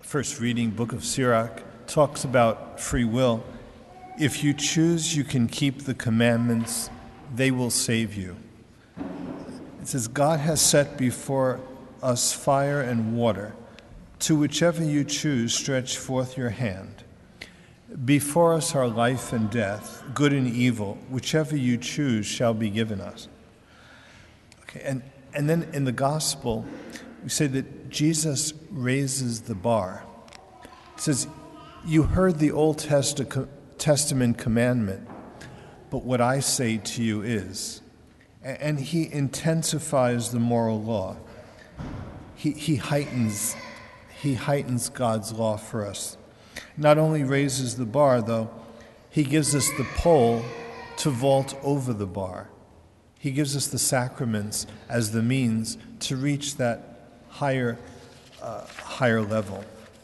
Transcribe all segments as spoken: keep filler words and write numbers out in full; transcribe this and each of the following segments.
first reading, book of Sirach, talks about free will. If you choose, you can keep the commandments, they will save you. It says, God has set before us fire and water. To whichever you choose, stretch forth your hand. Before us are life and death, good and evil. Whichever you choose shall be given us. Okay, and, and then in the gospel, we say that Jesus raises the bar. It says, you heard the Old Testament commandment, but what I say to you is, and he intensifies the moral law. He, he heightens, he heightens God's law for us. Not only raises the bar, though, he gives us the pole to vault over the bar. He gives us the sacraments as the means to reach that higher, uh, higher level.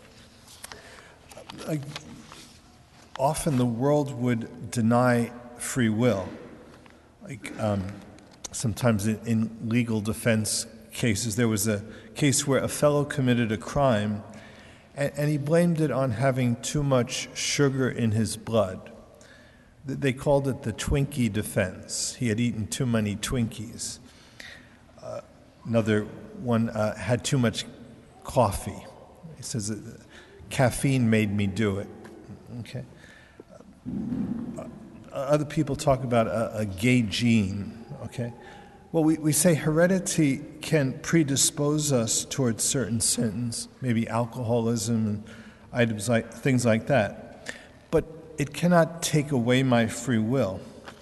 Like, often the world would deny free will. Like um, sometimes in, in legal defense cases, there was a case where a fellow committed a crime, and, and he blamed it on having too much sugar in his blood. They called it the Twinkie defense. He had eaten too many Twinkies. Uh, another one uh, had too much coffee. He says, caffeine made me do it. Okay. Uh, other people talk about a, a gay gene. Okay. Well, we, we say heredity can predispose us towards certain sins, maybe alcoholism and items like things like that. But it cannot take away my free will.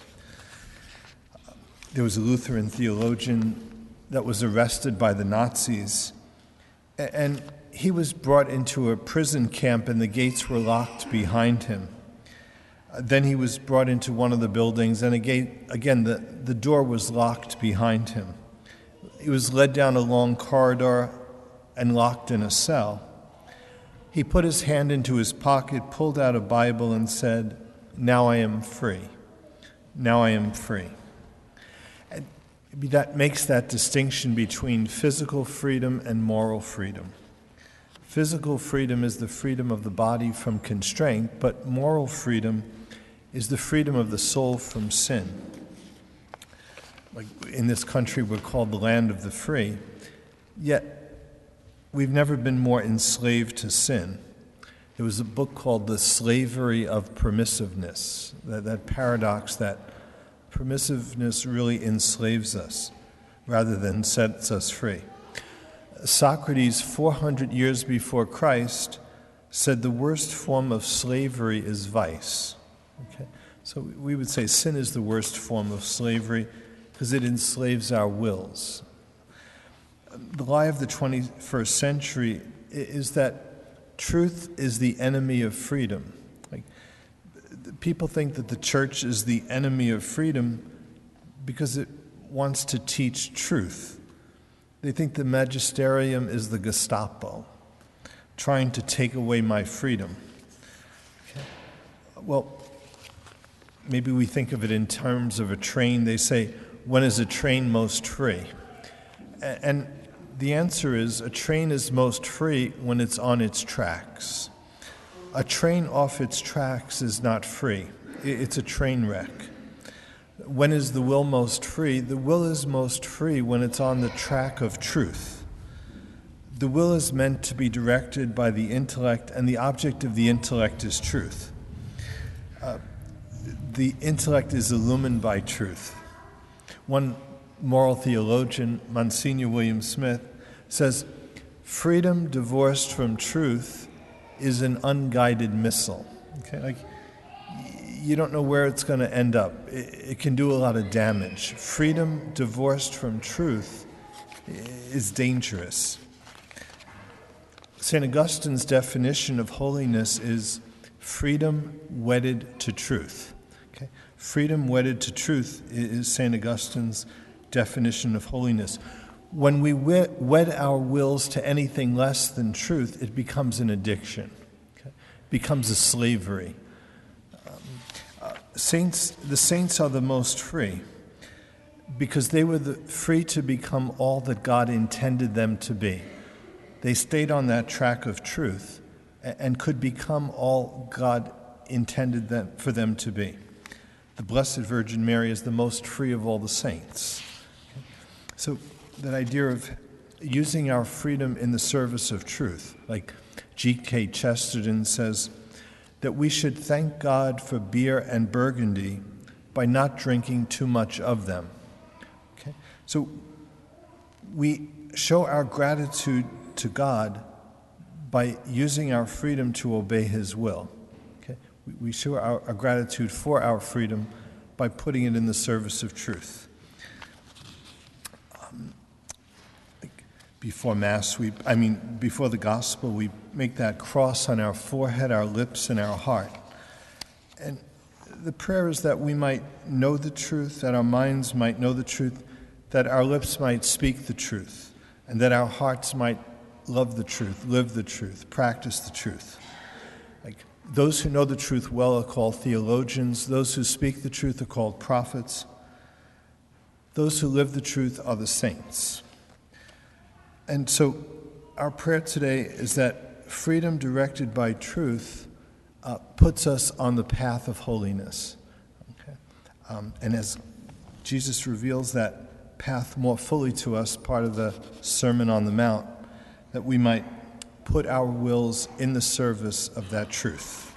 There was a Lutheran theologian that was arrested by the Nazis, and he was brought into a prison camp and the gates were locked behind him. Then he was brought into one of the buildings, and again, again the, the door was locked behind him. He was led down a long corridor and locked in a cell. He put his hand into his pocket, pulled out a Bible, and said, "Now I am free. Now I am free." And that makes that distinction between physical freedom and moral freedom. Physical freedom is the freedom of the body from constraint, but moral freedom is the freedom of the soul from sin. Like in this country, we're called the land of the free, yet we've never been more enslaved to sin. There was a book called The Slavery of Permissiveness, that, that paradox that permissiveness really enslaves us rather than sets us free. Socrates, four hundred years before Christ, said the worst form of slavery is vice. Okay? So we would say sin is the worst form of slavery because it enslaves our wills. The lie of the twenty-first century is that truth is the enemy of freedom. Like, people think that the church is the enemy of freedom because it wants to teach truth. They think the magisterium is the Gestapo, trying to take away my freedom. Okay. Well, maybe we think of it in terms of a train. They say, when is a train most free? And the answer is, a train is most free when it's on its tracks. A train off its tracks is not free. It's a train wreck. When is the will most free? The will is most free when it's on the track of truth. The will is meant to be directed by the intellect, and the object of the intellect is truth. Uh, the intellect is illumined by truth. One moral theologian, Monsignor William Smith, says, freedom divorced from truth is an unguided missile. Okay, like you don't know where it's going to end up. It, it can do a lot of damage. Freedom divorced from truth is dangerous. Saint Augustine's definition of holiness is freedom wedded to truth. Okay? Freedom wedded to truth is Saint Augustine's definition of holiness. When we wed our wills to anything less than truth, it becomes an addiction. Okay? It becomes a slavery. Um, uh, saints, the saints are the most free because they were the, free to become all that God intended them to be. They stayed on that track of truth, a- and could become all God intended them, for them to be. The Blessed Virgin Mary is the most free of all the saints. So that idea of using our freedom in the service of truth, like G K Chesterton says, that we should thank God for beer and Burgundy by not drinking too much of them. Okay? So we show our gratitude to God by using our freedom to obey His will. Okay? We, we show our, our gratitude for our freedom by putting it in the service of truth. Um, like before Mass, we, I mean, before the Gospel, we make that cross on our forehead, our lips, and our heart. And the prayer is that we might know the truth, that our minds might know the truth, that our lips might speak the truth, and that our hearts might love the truth, live the truth, practice the truth. Like those who know the truth well are called theologians. Those who speak the truth are called prophets. Those who live the truth are the saints. And so our prayer today is that freedom directed by truth uh, puts us on the path of holiness. Okay? Um, and as Jesus reveals that path more fully to us, part of the Sermon on the Mount, that we might put our wills in the service of that truth.